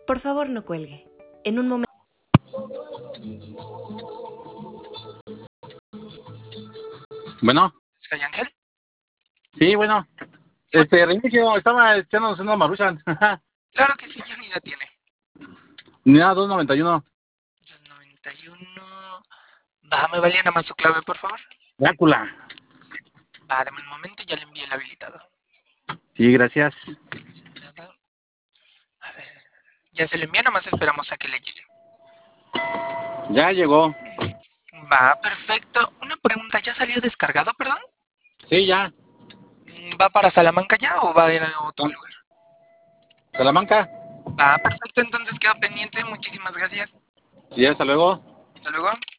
Por favor, no cuelgue. En un momento. Bueno, ¿Soy Ángel? sí, bueno. Reinicio, estaba echándonos una maruchan. Claro que sí, ¿qué unidad tiene? Unidad 291. 291. Va, me valía nada más su clave, por favor. Drácula. Va, dame un momento y ya le envié el habilitado. Sí, gracias. Nada. A ver. Ya se lo envié, nada más esperamos a que le llegue. Ya llegó. Va, perfecto. Una pregunta, ¿ya salió descargado, perdón? Sí, ya. ¿Va para Salamanca ya o va a ir a otro lugar? Salamanca. Va, perfecto, entonces quedo pendiente. Muchísimas gracias. Sí, hasta luego. Hasta luego.